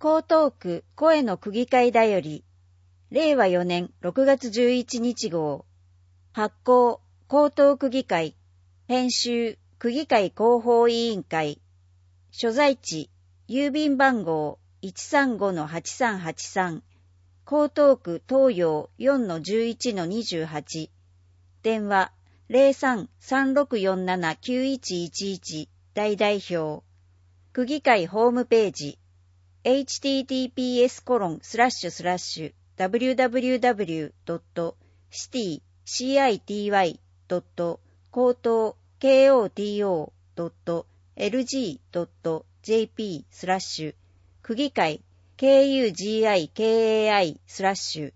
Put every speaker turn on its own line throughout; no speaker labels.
江東区声の区議会だより、令和4年6月11日号、発行江東区議会、編集区議会広報委員会、所在地郵便番号 135-8383、江東区東洋 4-11-28、電話 03-3647-9111 大代表、区議会ホームページ、https://www.city.koto.lg.jp/ 区議会 kugikai/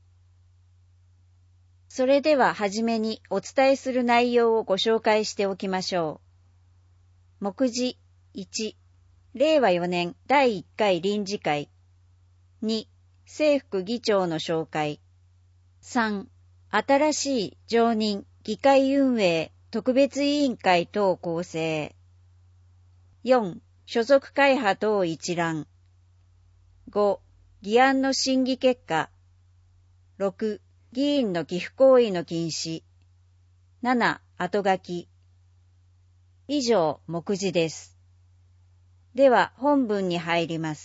それでははじめにお伝えする内容をご紹介しておきましょう。目次1、令和4年第1回臨時会。2、正副議長の紹介。3、新しい常任議会運営特別委員会等構成。4、所属会派等一覧。5、議案の審議結果。6、議員の寄付行為の禁止。7、後書き。以上、目次です。では、本文に入ります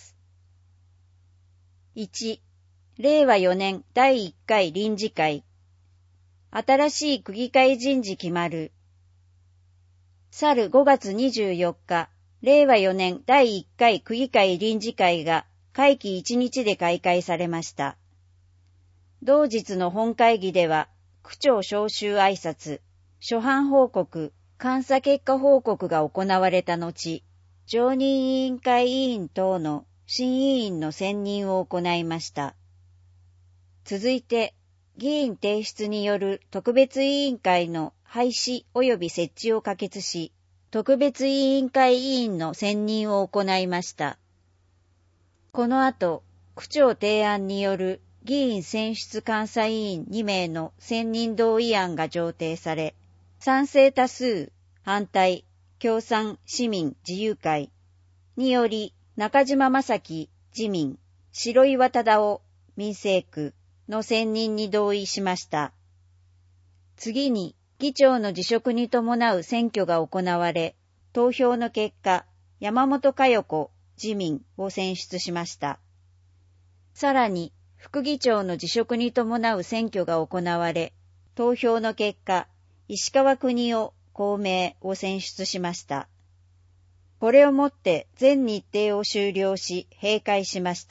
。1、令和4年第1回臨時会。新しい区議会人事決まる。去る5月24日、令和4年第1回区議会臨時会が会期1日で開会されました。同日の本会議では、区長招集挨拶、初版報告、監査結果報告が行われた後、常任委員会委員等の新委員の選任を行いました。続いて、議員提出による特別委員会の廃止及び設置を可決し、特別委員会委員の選任を行いました。この後、区長提案による議員選出監査委員2名の選任同意案が上呈され、賛成多数、反対、共産市民自由会により中島正樹自民、白岩忠夫民政区の選任に同意しました。次に議長の辞職に伴う選挙が行われ、投票の結果、山本佳代子自民を選出しました。さらに副議長の辞職に伴う選挙が行われ、投票の結果、石川邦夫公明を選出しました。これをもって全日程を終了し閉会しました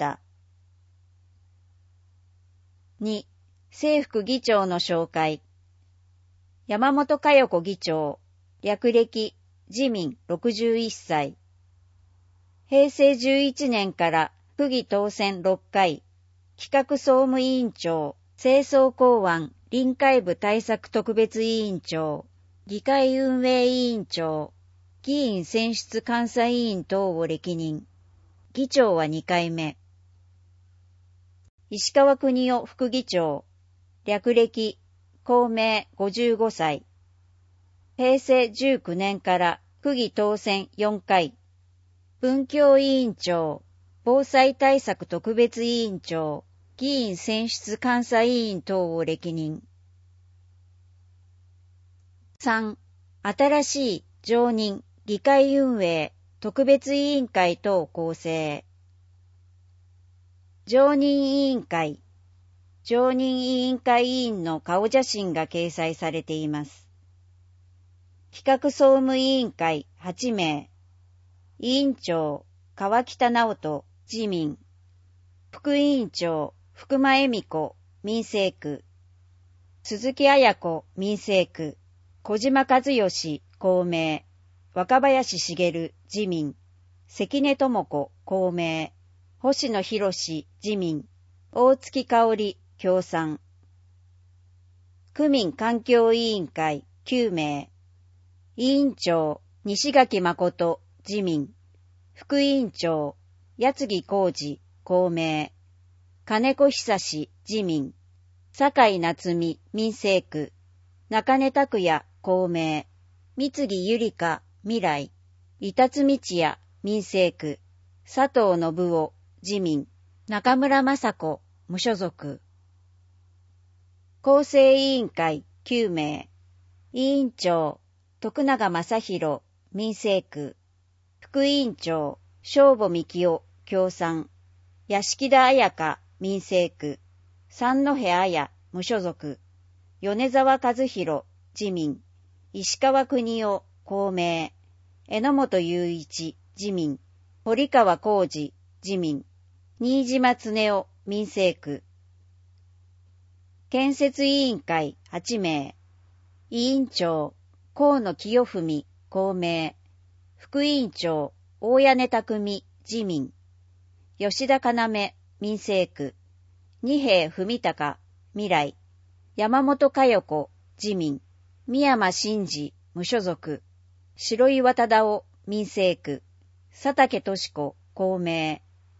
。2、正副議長の紹介。山本佳代子議長、略歴、自民61歳。平成11年から区議当選6回、企画総務委員長、清掃公安臨海部対策特別委員長、議会運営委員長、議員選出監査委員等を歴任。議長は2回目。石川邦夫副議長、略歴、公明55歳。平成19年から区議当選4回、文教委員長、防災対策特別委員長、議員選出監査委員等を歴任。3、新しい常任議会運営特別委員会等構成。常任委員会。常任委員会委員の顔写真が掲載されています。企画総務委員会8名。委員長、川北直人、自民。副委員長、福間恵美子、民政区。鈴木彩子、民政区。小島和義、公明。若林茂、自民。関根智子、公明。星野博自民。大月香織、共産。区民環境委員会9名。委員長、西垣誠、自民。副委員長、八木浩二、公明。金子久志、自民。酒井夏美、民政区。中根拓也、公明。三木ゆりか、未来。板津道也、民政区。佐藤信夫、自民。 中村雅子、無所属。構成委員会9名。委員長、徳永正弘、民生区。副委員長、正保幹夫、共産。屋敷田彩香、民生区。三戸彩、無所属。米沢和弘、自民。石川邦夫、公明。榎本雄一、自民。堀川浩二、自民。新島恒夫、民生区。建設委員会8名。委員長、河野清文、公明。副委員長、大屋根匠、自民。吉田要、民生区。二瓶文隆、未来。山本佳代子、自民。宮山真司、無所属。白岩忠夫、民生区。佐竹俊子、公明。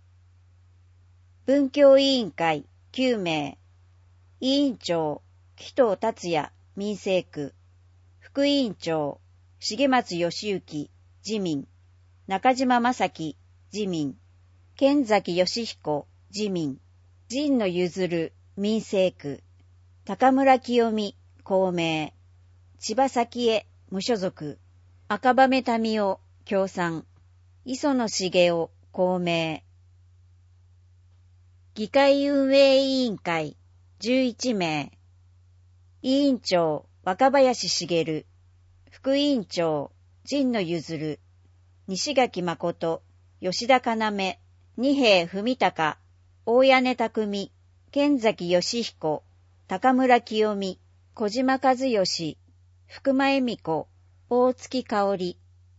文教委員会9名。委員長、紀藤達也、民生区。副委員長、重松義行、自民。中島正樹、自民。剣崎義彦、自民。神野譲、民生区。高村清美、公明。千葉咲江、無所属。赤羽民夫、共産。磯野茂雄、公明。議会運営委員会11名。委員長、若林茂。副委員長、神野譲。西垣誠、吉田要、二瓶文隆、大屋根匠、剣崎義彦、高村清美、小島和義、福間恵美子、大月香織。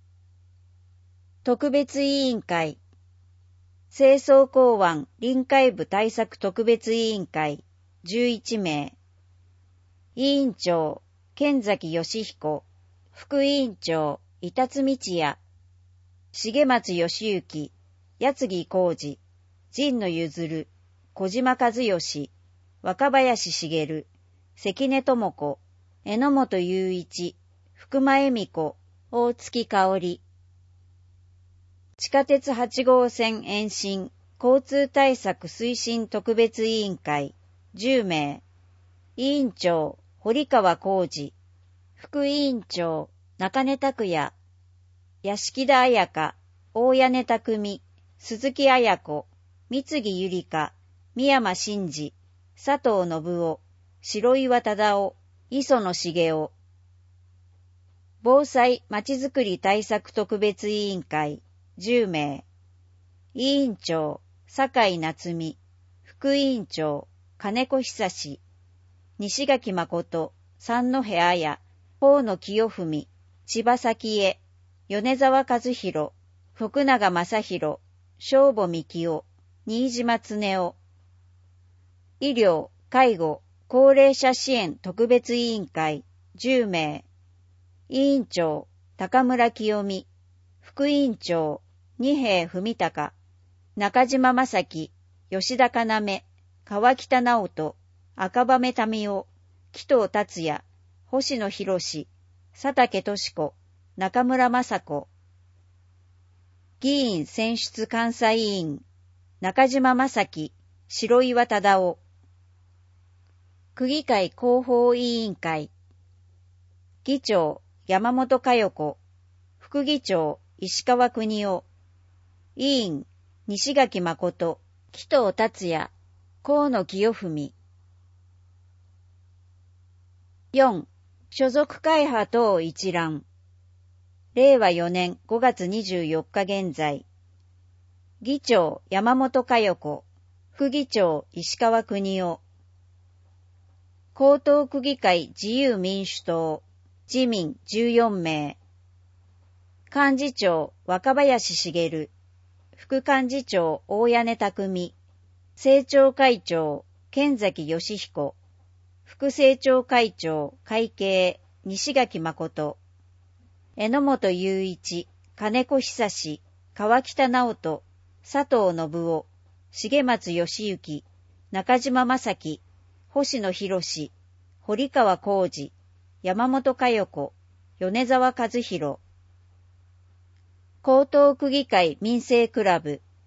特別委員会清掃港湾臨海部対策特別委員会11名。委員長、剣崎義彦。副委員長、板津道也。重松義行、八木浩二、神野譲、小島和義、若林茂、関根智子、榎本雄一、福間恵美子、大月香織。地下鉄8号線延伸交通対策推進特別委員会10名。委員長、堀川浩二。副委員長、中根拓也。屋敷田彩香、大屋根匠、鈴木彩子、三木ゆりか、宮山真司、佐藤信夫、白岩忠夫、磯野茂雄。防災まちづくり対策特別委員会10名。委員長、酒井夏美。副委員長、金子久志。西垣誠、三戸彩、河野清文、千葉咲江、米沢和弘、福永正弘、正保幹夫、新島恒夫。医療、介護、高齢者支援特別委員会10名。委員長、高村清美。副委員長、二瓶文隆、中島正樹、吉田要、川北直人、赤羽民夫、紀藤達也、星野博、佐竹俊子、中村雅子。議員選出監査委員、中島正樹、白岩忠夫。区議会広報委員会。議長、山本佳代子。副議長、石川邦夫。委員、西垣誠、紀藤達也、河野清文。4. 所属会派等一覧。令和4年5月24日現在。議長、山本佳代子。副議長、石川邦夫。江東区議会自由民主党、自民14名。幹事長、若林茂。副幹事長、大屋根匠。政調会長、剣崎義彦。副政調会長、会計、西垣誠。榎本雄一、金子久志、川北直人、佐藤信夫、重松義行、中島正樹、星野博、堀川浩二、山本佳代子、米沢和弘。江東区議会民生クラブ、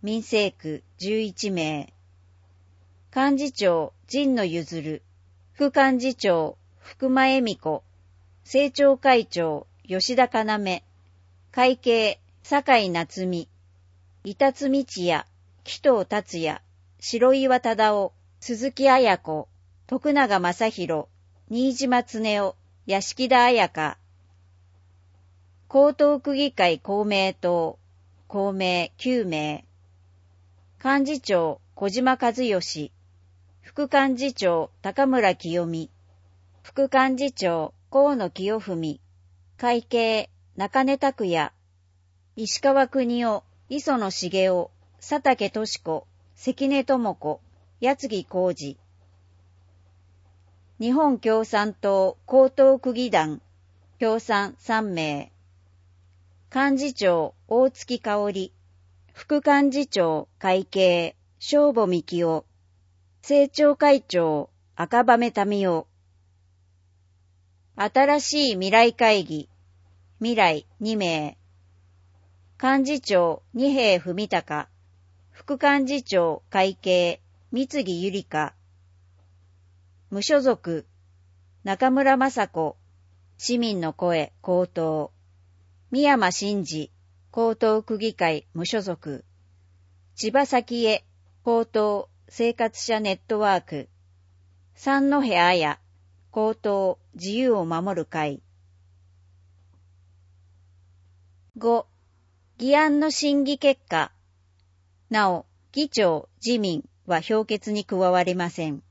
民政区11名。幹事長、神野譲。副幹事長、福間恵美子。政調会長、吉田要。会計、酒井夏美。板津道也、紀藤達也、白岩忠夫、鈴木綾子、徳永正弘、新島恒夫、屋敷田彩香。江東区議会公明党、公明9名。幹事長、小島和義。副幹事長、高村清美。副幹事長、河野清文。会計、中根拓也。石川邦夫、磯野茂雄、佐竹俊子、関根智子、矢継浩二。日本共産党江東区議団、共産3名。幹事長、大月香織。副幹事長、会計、正保幹夫。政調会長、赤羽民夫。新しい未来会議、未来2名。幹事長、二瓶文隆。副幹事長、会計、三木ゆりか。無所属、中村雅子。市民の声、公党。三山真司、江東区議会、無所属。千葉咲江、公党、生活者ネットワーク。三戸彩、公党、自由を守る会。5、議案の審議結果。なお、議長、自民は評決に加わりません。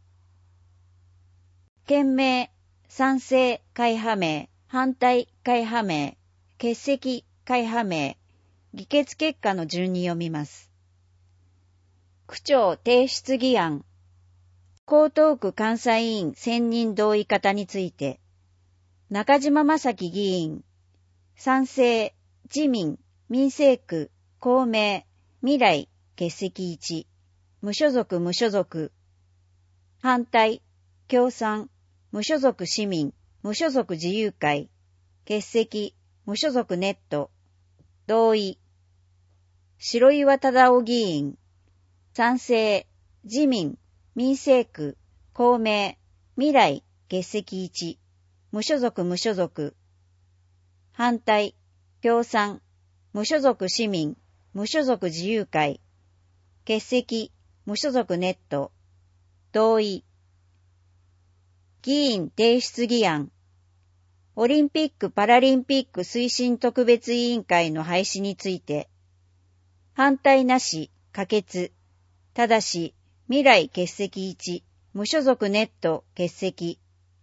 件名、賛成、会派名、反対、会派名、欠席、会派名、議決結果の順に読みます。区長提出議案。江東区監査委員選任同意方について、中島正樹議員、賛成、自民、民政区、公明、未来、欠席1、無所属無所属、反対、共産、無所属市民、無所属自由会、欠席、無所属ネット、同意、白岩忠夫議員、賛成、自民、民政区、公明、未来、欠席1、無所属無所属、反対、共産、無所属市民、無所属自由会、欠席、無所属ネット、同意。議員提出議案。オリンピック・パラリンピック推進特別委員会の廃止について、反対なし、可決。ただし、未来欠席1、無所属ネット欠席。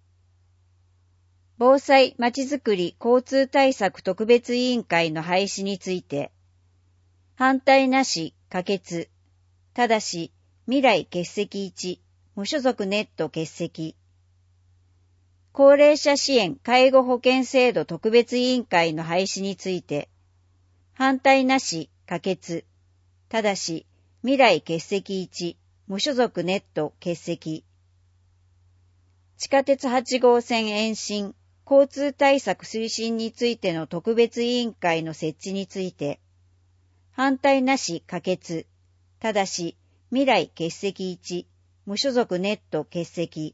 防災まちづくり交通対策特別委員会の廃止について、反対なし、可決。ただし、未来欠席1、無所属ネット欠席。高齢者支援介護保険制度特別委員会の廃止について、反対なし、可決。ただし、未来欠席1、無所属ネット欠席。地下鉄8号線延伸、交通対策推進についての特別委員会の設置について、反対なし、可決。ただし、未来欠席1、無所属ネット欠席。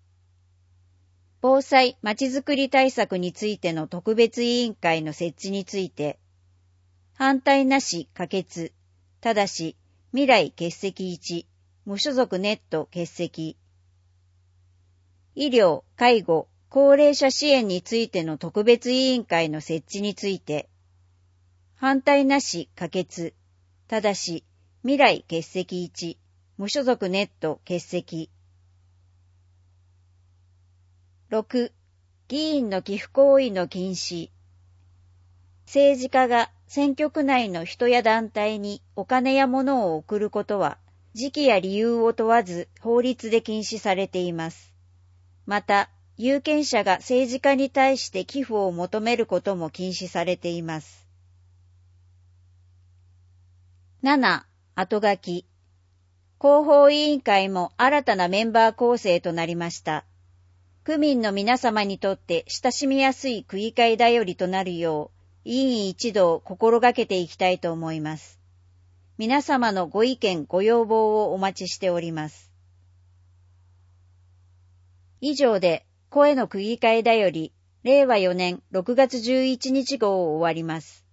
防災まちづくり対策についての特別委員会の設置について、反対なし、可決。ただし、未来欠席1、無所属ネット欠席。医療、介護、高齢者支援についての特別委員会の設置について、反対なし、可決。ただし、未来欠席1、無所属ネット欠席。6、議員の寄付行為の禁止。政治家が選挙区内の人や団体にお金や物を送ることは、時期や理由を問わず法律で禁止されています。また、有権者が政治家に対して寄付を求めることも禁止されています。7、後書き。広報委員会も新たなメンバー構成となりました。区民の皆様にとって親しみやすい区議会だよりとなるよう、委員一同心がけていきたいと思います。 皆様のご意見ご要望をお待ちしております。以上で声の区議会だより令和4年6月11日号を終わります。